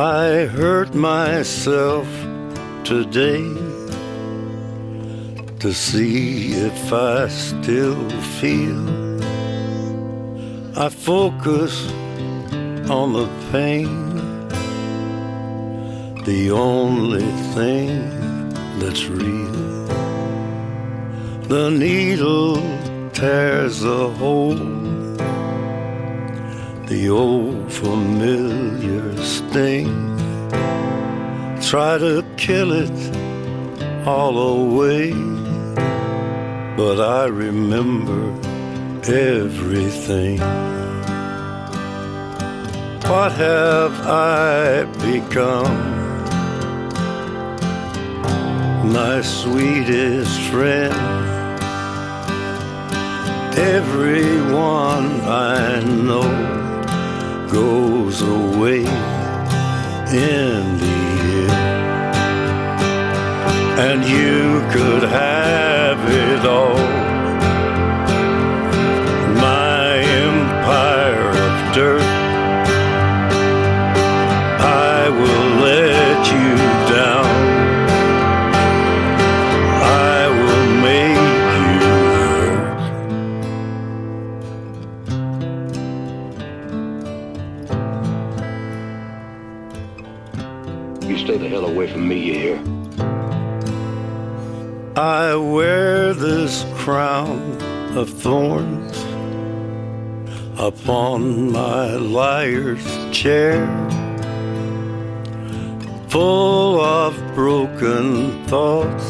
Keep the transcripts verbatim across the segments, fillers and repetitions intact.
I hurt myself today to see if I still feel. I focus on the pain, the only thing that's real. The needle tears a hole, the old familiar sting. Try to kill it all away, but I remember everything. What have I become? My sweetest friend. Everyone I know goes away in the end, and you could have it all. My empire of dirt, I will let you down. I will make you hurt. You stay the hell away from me, you hear? I wear this crown of thorns upon my liar's chair, full of broken thoughts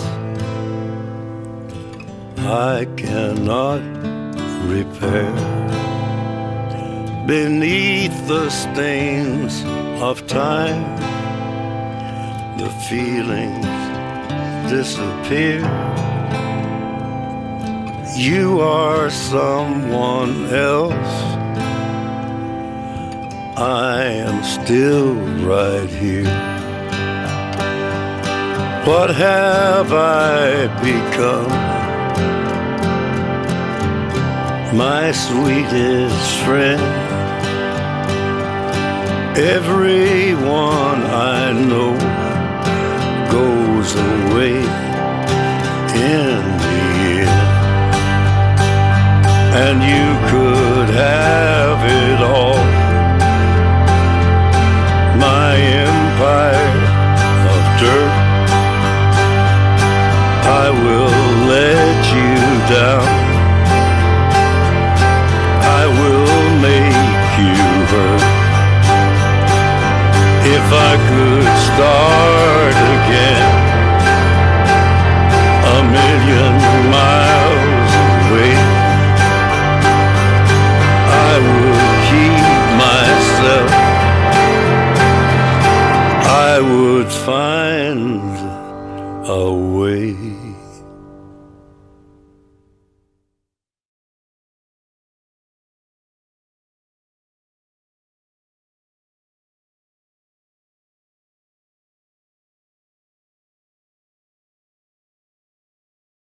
I cannot repair. Beneath the stains of time, the feelings disappear. You are someone else, I am still right here. What have I become? My sweetest friend. Everyone I know goes away in the end, and you could have it all. My empire of dirt, I will let you down. I will make you hurt. If I could start